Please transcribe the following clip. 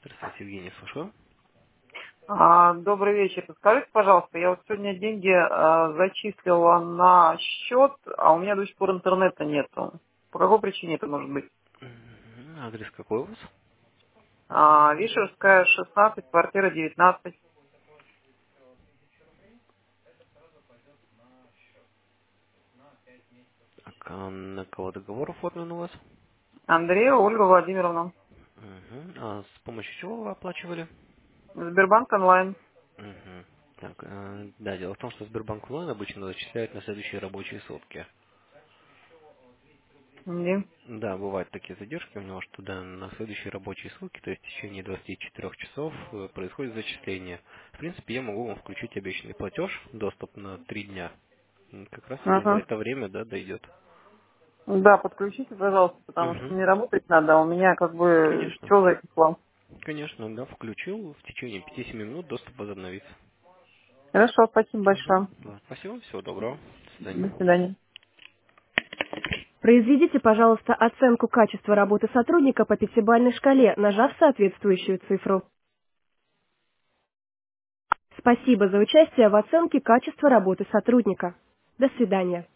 Здравствуйте, Евгений, слушаю. Добрый вечер. Скажите, пожалуйста, я вот сегодня деньги зачислила на счет, а у меня до сих пор интернета нету. По какой причине это может быть? Адрес какой у вас? Вишерская, 16, квартира 19. Так, на кого договор оформлен у вас? Андреева Ольга Владимировна. А с помощью чего вы оплачивали? Сбербанк онлайн. Так, да, дело в том, что Сбербанк онлайн обычно зачисляет на следующие рабочие сутки. Мгм. Да, бывают такие задержки у него, что да, на следующие рабочие сутки, то есть в течение 24 часов происходит зачисление. В принципе, я могу вам включить обещанный платеж, доступ на 3 дня. Как раз за Ага. это время, да, дойдет. Да, подключите, пожалуйста, потому что Угу. мне работать надо, а у меня как бы Конечно. все за этим план. Конечно, да, включил. В течение 5-7 минут доступ возобновится. Хорошо, спасибо Мгм. большое. Да, спасибо, всего доброго. До До свидания. свидания. Произведите, пожалуйста, оценку качества работы сотрудника по пятибалльной шкале, нажав соответствующую цифру. Спасибо за участие в оценке качества работы сотрудника. До свидания.